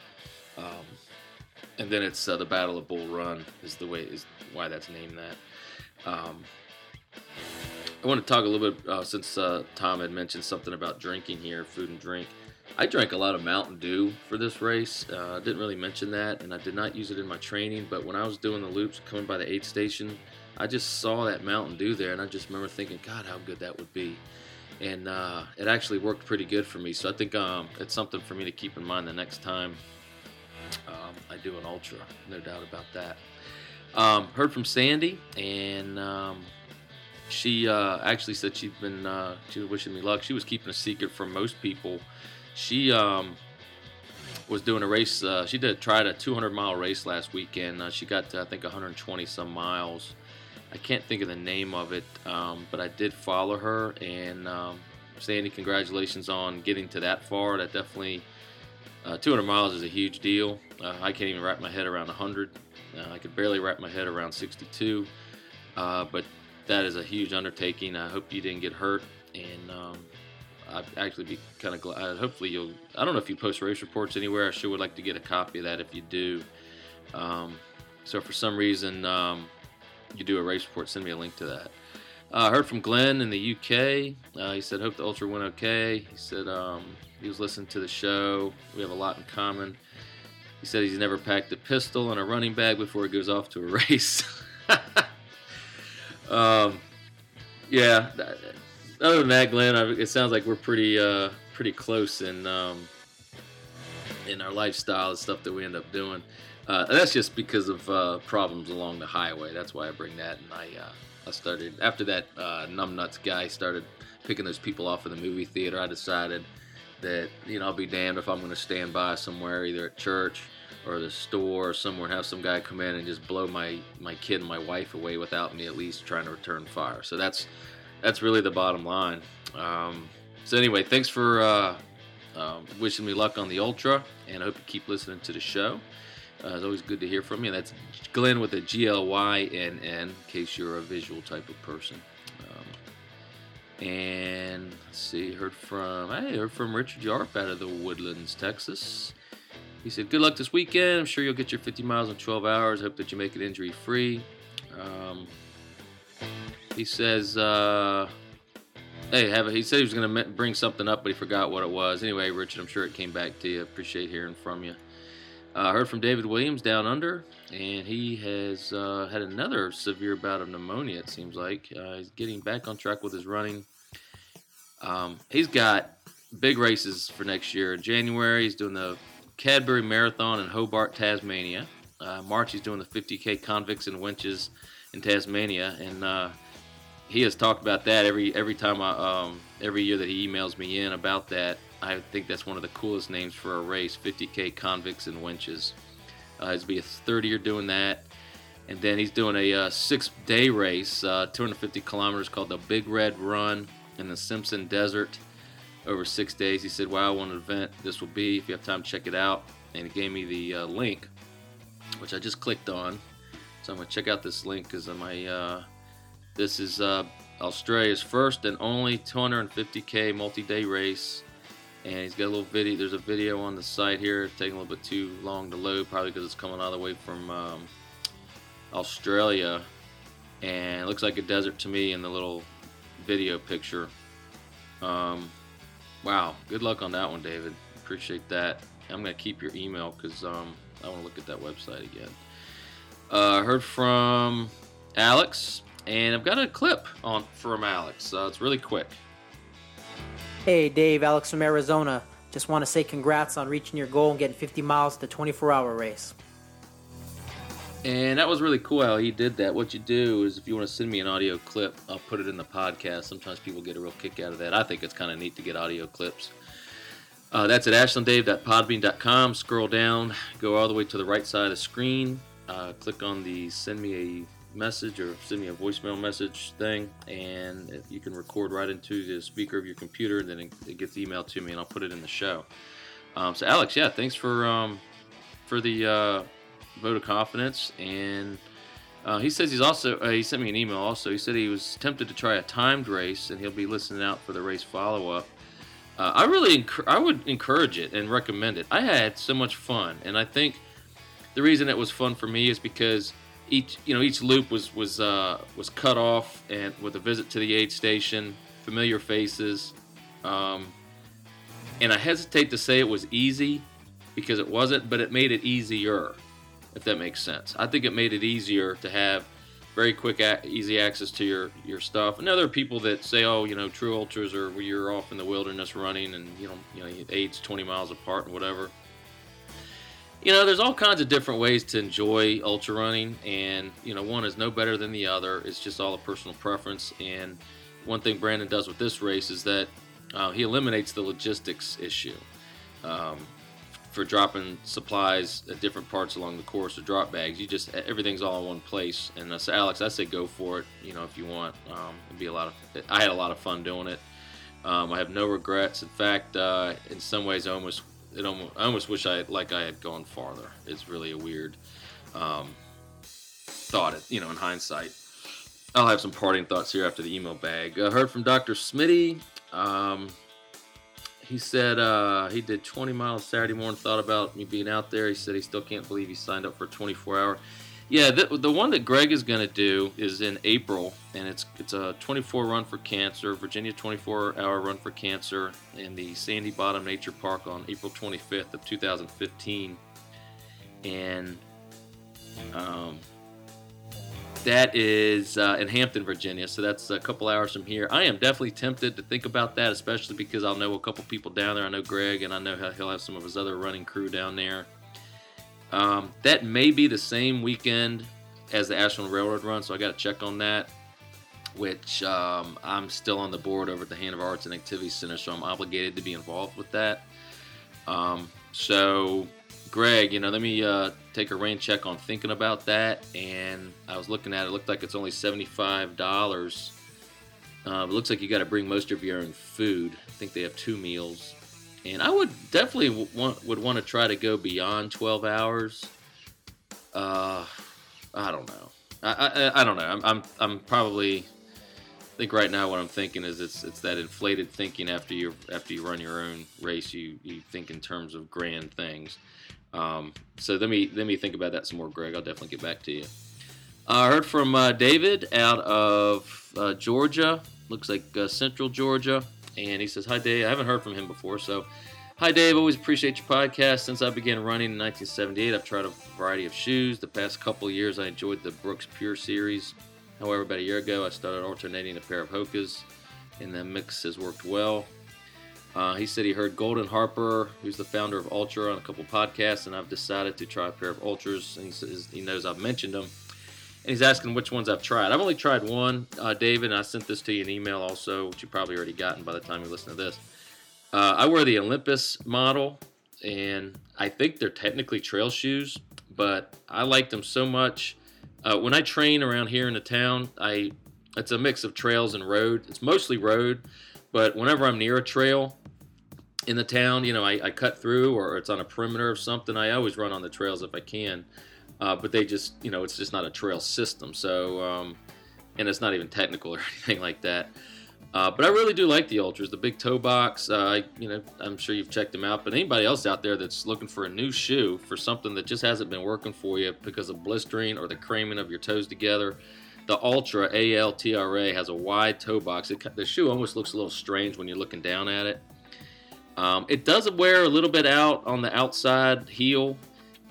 Speaker 1: and then it's the Battle of Bull Run is why that's named that. I want to talk a little bit since Tom had mentioned something about drinking here, food and drink. I drank a lot of Mountain Dew for this race. I didn't really mention that, and I did not use it in my training, but when I was doing the loops coming by the aid station, I just saw that Mountain Dew there, and I just remember thinking, God, how good that would be. And it actually worked pretty good for me, so I think it's something for me to keep in mind the next time I do an ultra, no doubt about that. Heard from Sandy, and she actually said she was wishing me luck. She was keeping a secret from most people. She was doing a race. She tried a 200-mile race last weekend. She got to, I think, 120-some miles. I can't think of the name of it, but I did follow her. And Sandy, congratulations on getting to that far. That definitely, 200 miles is a huge deal. I can't even wrap my head around 100. I could barely wrap my head around 62. But that is a huge undertaking. I hope you didn't get hurt. And I'd actually be kind of glad. Hopefully I don't know if you post race reports anywhere. I sure would like to get a copy of that if you do. So if for some reason you do a race report, send me a link to that. I heard from Glenn in the UK. He said, hope the ultra went okay. He said he was listening to the show. We have a lot in common. He said he's never packed a pistol and a running bag before he goes off to a race. Yeah. Other than that, Glenn, it sounds like we're pretty close in our lifestyle and stuff that we end up doing. And that's just because of problems along the highway. That's why I bring that. And I started after that numbnuts guy started picking those people off in the movie theater. I decided that I'll be damned if I'm going to stand by somewhere, either at church or the store or somewhere, and have some guy come in and just blow my kid and my wife away without me at least trying to return fire. So that's really the bottom line. So anyway, thanks for wishing me luck on the ultra, and I hope you keep listening to the show. It's always good to hear from you. That's Glenn with a Glynn, in case you're a visual type of person. And let's see, heard from Richard Yarp out of the Woodlands, Texas. He said, good luck this weekend. I'm sure you'll get your 50 miles in 12 hours. Hope that you make it injury-free. He says, he said he was going to bring something up, but he forgot what it was. Anyway, Richard, I'm sure it came back to you. Appreciate hearing from you. Heard from David Williams down under, and he has had another severe bout of pneumonia, it seems like. He's getting back on track with his running. He's got big races for next year. In January, he's doing the Cadbury Marathon in Hobart, Tasmania. March, he's doing the 50K Convicts and Winches in Tasmania, and he has talked about that every time every year that he emails me in about that. I think that's one of the coolest names for a race, 50K Convicts and Winches. It's be his third year doing that, and then he's doing a 6-day race, 250 kilometers, called the Big Red Run in the Simpson Desert over 6 days. He said, wow, what an event this will be. If you have time to check it out. And he gave me the link, which I just clicked on. So I'm going to check out this link because this is Australia's first and only 250K multi-day race. And he's got a little video. There's a video on the site here. It's taking a little bit too long to load, probably because it's coming all the way from Australia. And it looks like a desert to me in the little video picture. Wow, good luck on that one, David. Appreciate that. I'm going to keep your email because I want to look at that website again. Heard from Alex, and I've got a clip on from Alex. It's really quick.
Speaker 8: Hey, Dave, Alex from Arizona. Just want to say congrats on reaching your goal and getting 50 miles to the 24-hour race.
Speaker 1: And that was really cool how he did that. What you do is if you want to send me an audio clip, I'll put it in the podcast. Sometimes people get a real kick out of that. I think it's kind of neat to get audio clips. That's at ashlanddave.podbean.com. Scroll down, go all the way to the right side of the screen. Click on the send me a message or send me a voicemail message thing, and you can record right into the speaker of your computer, and then it gets emailed to me, and I'll put it in the show. So Alex, yeah, thanks for the vote of confidence. And he says he sent me an email also. He said he was tempted to try a timed race, and he'll be listening out for the race follow-up. I would encourage it and recommend it. I had so much fun, and I think the reason it was fun for me is because each loop was cut off and with a visit to the aid station, familiar faces, and I hesitate to say it was easy because it wasn't, but it made it easier, if that makes sense. I think it made it easier to have very quick, easy access to your stuff. And there are people that say, true ultras are where you're off in the wilderness running and aid's 20 miles apart and whatever. There's all kinds of different ways to enjoy ultra running, and one is no better than the other. It's just all a personal preference. And one thing Brandon does with this race is that he eliminates the logistics issue for dropping supplies at different parts along the course or drop bags. Everything's all in one place. And so Alex, I say go for it. If you want, it'd be I had a lot of fun doing it. I have no regrets. In fact, in some ways, I almost wish I had gone farther. It's really a weird thought, in hindsight. I'll have some parting thoughts here after the email bag. I heard from Dr. Smitty. He said he did 20 miles Saturday morning, thought about me being out there. He said he still can't believe he signed up for a 24-hour. Yeah, the one that Greg is going to do is in April, and it's a 24 run for cancer, Virginia 24-hour run for cancer in the Sandy Bottom Nature Park on April 25th of 2015. And that is in Hampton, Virginia, so that's a couple hours from here. I am definitely tempted to think about that, especially because I'll know a couple people down there. I know Greg, and I know he'll have some of his other running crew down there. That may be the same weekend as the Ashland Railroad Run, so I got to check on that, which I'm still on the board over at the Hanover Arts and Activities Center, so I'm obligated to be involved with that. So, Greg, let me take a rain check on thinking about that, and I was looking at it. It looked like it's only $75. It looks like you got to bring most of your own food. I think they have 2 meals. And I would definitely want to try to go beyond 12 hours. I don't know. I don't know. I'm probably. I think right now what I'm thinking is it's that inflated thinking after you run your own race. You think in terms of grand things. So let me think about that some more, Greg. I'll definitely get back to you. I heard from David out of Georgia. Looks like Central Georgia. And he says, hi, Dave. I haven't heard from him before. So, hi, Dave. Always appreciate your podcast. Since I began running in 1978, I've tried a variety of shoes. The past couple of years, I enjoyed the Brooks Pure series. However, about a year ago, I started alternating a pair of Hokas, and the mix has worked well. He said he heard Golden Harper, who's the founder of Ultra, on a couple podcasts, and I've decided to try a pair of Ultras. And he says he knows I've mentioned them. And he's asking which ones I've tried. I've only tried one, David, and I sent this to you in email also, which you've probably already gotten by the time you listen to this. I wear the Olympus model, and I think they're technically trail shoes, but I like them so much. When I train around here in the town, it's a mix of trails and road. It's mostly road, but whenever I'm near a trail in the town, I cut through or it's on a perimeter of something, I always run on the trails if I can. But they just, it's just not a trail system. So, and it's not even technical or anything like that. But I really do like the Ultras, the big toe box. I'm sure you've checked them out. But anybody else out there that's looking for a new shoe for something that just hasn't been working for you because of blistering or the cramming of your toes together, the Ultra, ALTRA, has a wide toe box. The shoe almost looks a little strange when you're looking down at it. It does wear a little bit out on the outside heel.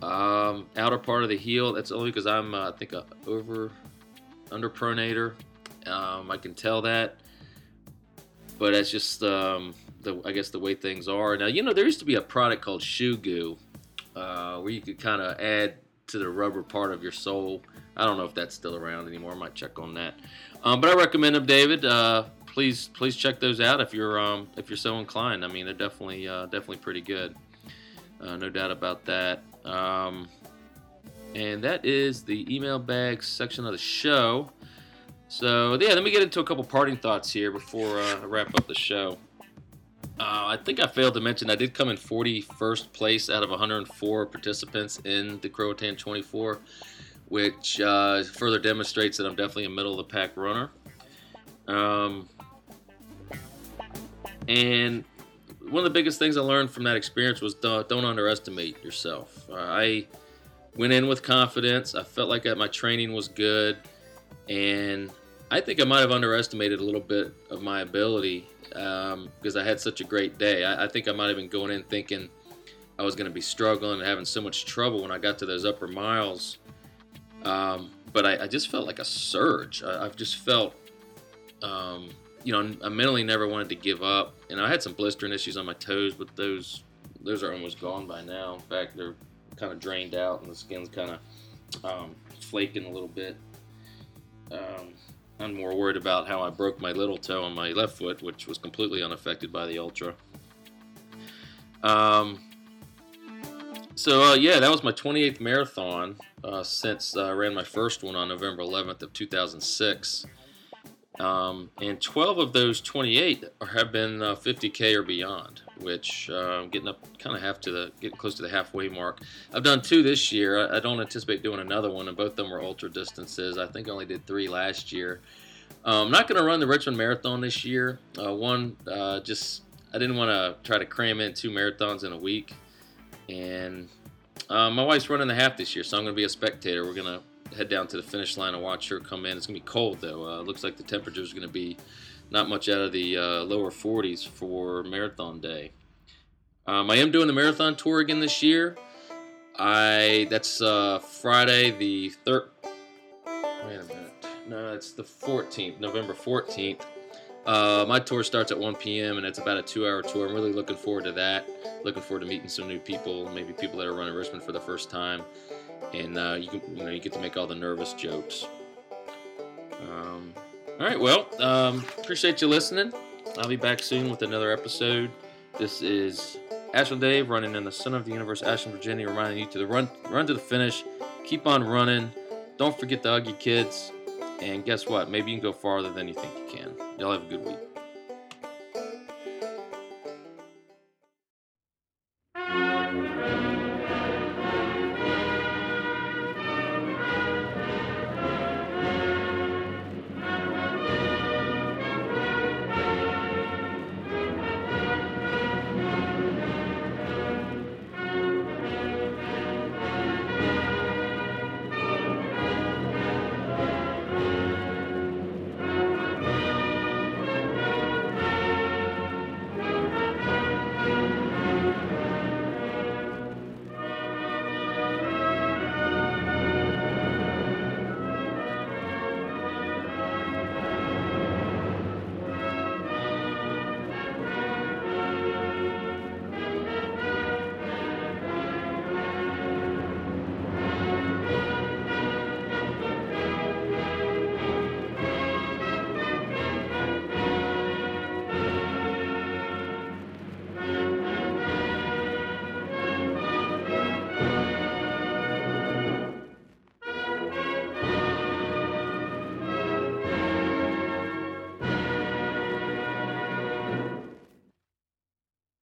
Speaker 1: Outer part of the heel. That's only because I'm, I think, underpronator. I can tell that, but that's just I guess the way things are now. There used to be a product called Shoe Goo, where you could kind of add to the rubber part of your sole. I don't know if that's still around anymore. I might check on that. But I recommend them, David. Please check those out if you're so inclined. I mean, they're definitely pretty good. No doubt about that. And that is the email bag section of the show. So yeah, let me get into a couple parting thoughts here before I wrap up the show. I think I failed to mention I did come in 41st place out of 104 participants in the Croatan 24, which further demonstrates that I'm definitely a middle-of-the-pack runner. And one of the biggest things I learned from that experience was don't underestimate yourself. I went in with confidence. I felt like my training was good, and I think I might have underestimated a little bit of my ability because I had such a great day. I think I might have been going in thinking I was going to be struggling and having so much trouble when I got to those upper miles. But I just felt like a surge. I've just felt, I mentally never wanted to give up. And I had some blistering issues on my toes, but those are almost gone by now. In fact, they're kind of drained out and the skin's kind of flaking a little bit. I'm more worried about how I broke my little toe on my left foot, which was completely unaffected by the Ultra. Yeah, that was my 28th marathon since I ran my first one on November 11th of 2006. And 12 of those 28 have been 50K or beyond, which getting up getting close to the halfway mark. I've done 2 this year. I don't anticipate doing another one, and both of them were ultra distances. I think I only did 3 last year. I'm not going to run the Richmond Marathon this year. I didn't want to try to cram in 2 marathons in a week. And my wife's running the half this year, so I'm going to be a spectator. We're going to head down to the finish line and watch her come in. It's going to be cold, though. It looks like the temperature is going to be not much out of the lower 40s for marathon day. I am doing the marathon tour again this year. That's Friday the 3rd. Wait a minute. No, it's the 14th, November 14th. My tour starts at 1 p.m. and it's about a 2-hour tour. I'm really looking forward to that. Looking forward to meeting some new people, maybe people that are running Richmond for the first time. And you get to make all the nervous jokes. All right, well, appreciate you listening. I'll be back soon with another episode. This is Ashland Dave running in the center of the universe, Ashland, Virginia, reminding you to run to the finish. Keep on running. Don't forget to hug your kids. And guess what? Maybe you can go farther than you think you can. Y'all have a good week.